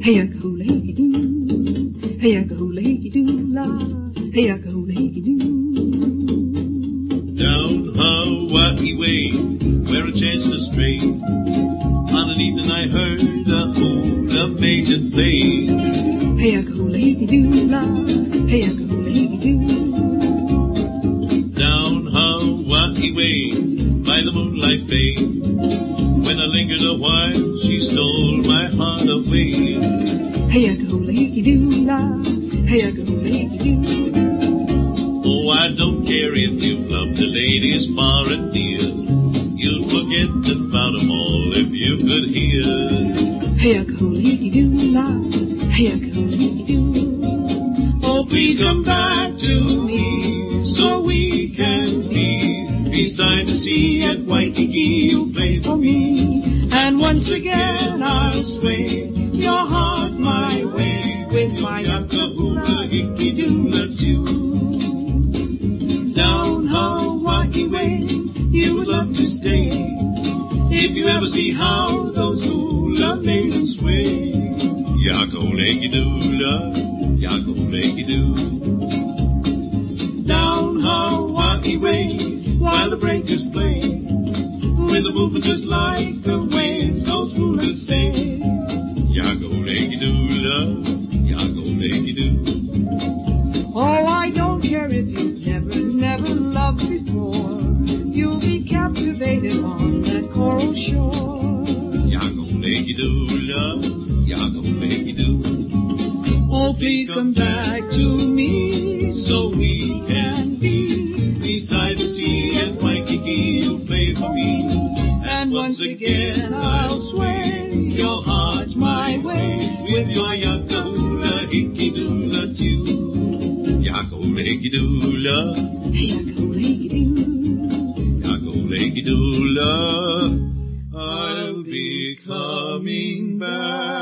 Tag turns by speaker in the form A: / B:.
A: Hey-a-go-lady-doo, hey-a-go-lady-doo-la, hey-a-go-lady-doo.
B: Down Hawaii way, where a chance to stray, on an evening I heard a hula maiden play.
A: Hey-a-go-lady-doo-la, hey-a-go-lady-doo.
B: Down Hawaii way, by the moonlight bay, when I lingered a while, she stole my heart away.
A: Hey-a-go-lady-doo-la, hey-a-go-lady-doo.
B: Oh, I don't care if you've loved a lady as far and near, you'd forget about 'em all if you could hear.
A: Hey-a-go-lady-doo-la, hey-a-go-lady-doo.
B: Oh, please come back to me so we can be beside the sea at Waikiki. You play for me, and once again I'll sway your heart my way with my Yakahula Hiki-Dula tune. Down Hawaii way, you would love to stay if you ever see how those hula maidens sway. Yako-leki-dula, Yako-leki-doo. Down Hawaii way, while the breakers play, with a movement just like the waves, those hulas say. Yako-leki-dula, Yako-leki-doo.
A: Oh, I don't care if you've never loved before, you'll be captivated on that coral shore.
B: Yako-leki-dula, Yako-leki-doo.
A: Oh, please come back to me
B: So we can be beside the sea at Waikiki. You play for me,
A: and once again I'll sway
B: your heart my way with your Yakahula Hiki-Dula tune. Yako-leki-dula,
A: Hey-a-go-lady-doo.
B: Yako-leki-dula. I'll be coming back.